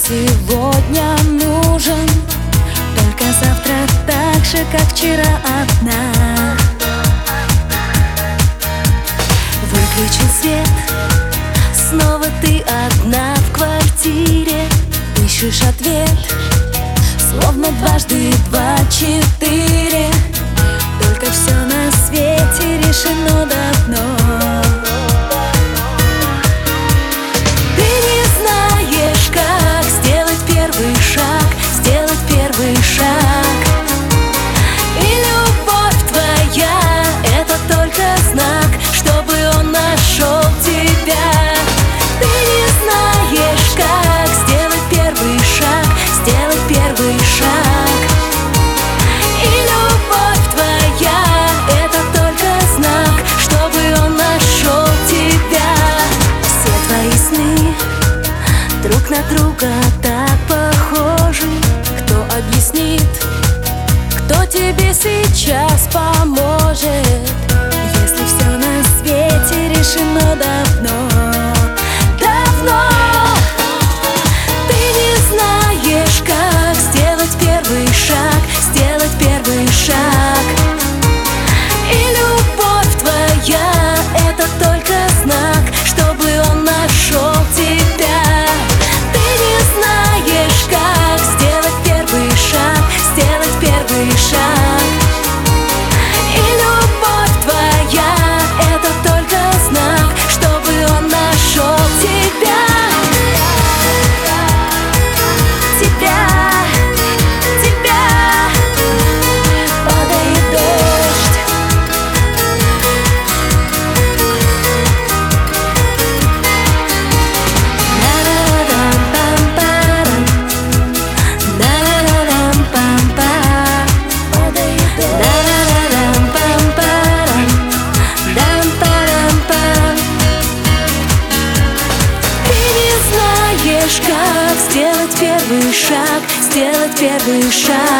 сегодня нужен, только завтра так же, как вчера одна. Выключи свет, снова ты одна в квартире. Ищешь ответ, словно дважды два четыре. Только все на свете решено давно. Ты не знаешь, как сделать первый шаг, сделать первый шаг. И любовь твоя — это только знак, чтобы он нашел тебя. Ты не знаешь, как сделать первый шаг, сделать первый шаг. И любовь твоя — это только знак, чтобы он нашел тебя. Все твои сны друг на друга так похожи. Кто объяснит, кто тебе сейчас поможет, если все на свете решено давно? Давно. Ты не знаешь, как сделать первый шаг, сделать первый шаг. И любовь твоя — это только знак, чтобы он нашел тебя. Ты не знаешь, как сделать первый шаг, сделать первый шаг. И любовь твоя — это только знак, чтобы он нашел тебя. Тебя, тебя. Падает дождь. На-на-на-дам-пам-парам, на-на-на-дам-пам-пам. Падает дождь. На-на-на-дам-пам-парам, дам-парам-пам. Ты не знаешь, как сделать первый шаг, сделать первый шаг.